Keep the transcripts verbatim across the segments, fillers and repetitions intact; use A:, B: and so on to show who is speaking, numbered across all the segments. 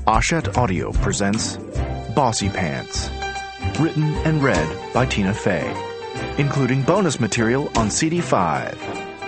A: Oshet Audio presents Bossy Pants, written and read by Tina Fey, including bonus material on C D five.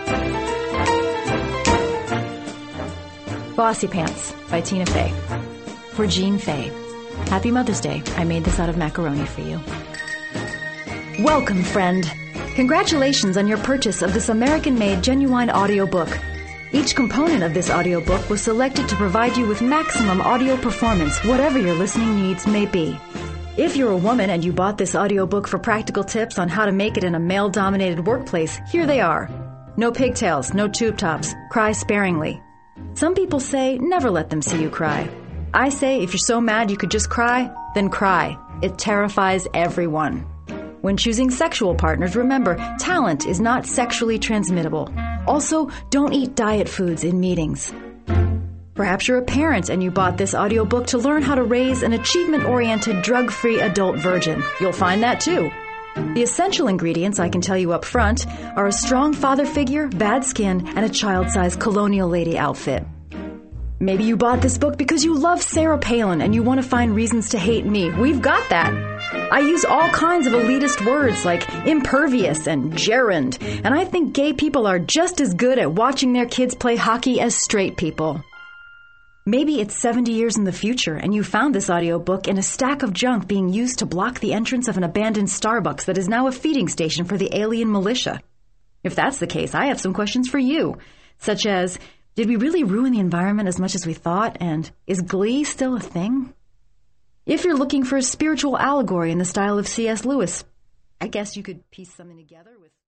B: Bossy Pants by Tina Fey. For Jean Fey. Happy Mother's Day. I made this out of macaroni for you. Welcome, friend. Congratulations on your purchase of this American-made genuine audiobook. Each component of this audiobook was selected to provide you with maximum audio performance, whatever your listening needs may be. If you're a woman and you bought this audiobook for practical tips on how to make it in a male-dominated workplace, here they are. No pigtails, no tube tops, cry sparingly. Some people say, never let them see you cry. I say, if you're so mad you could just cry, then cry. It terrifies everyone. When choosing sexual partners, remember, talent is not sexually transmittable. Also, don't eat diet foods in meetings. Perhaps you're a parent and you bought this audiobook to learn how to raise an achievement-oriented, drug-free adult virgin. You'll find that too. The essential ingredients, I can tell you up front, are a strong father figure, bad skin, and a child-sized colonial lady outfit. Maybe you bought this book because you love Sarah Palin and you want to find reasons to hate me. We've got that. I use all kinds of elitist words like impervious and gerund, and I think gay people are just as good at watching their kids play hockey as straight people. Maybe it's seventy years in the future and you found this audiobook in a stack of junk being used to block the entrance of an abandoned Starbucks that is now a feeding station for the alien militia. If that's the case, I have some questions for you, such as, did we really ruin the environment as much as we thought, and is Glee still a thing? If you're looking for a spiritual allegory in the style of C S Lewis, I guess you could piece something together with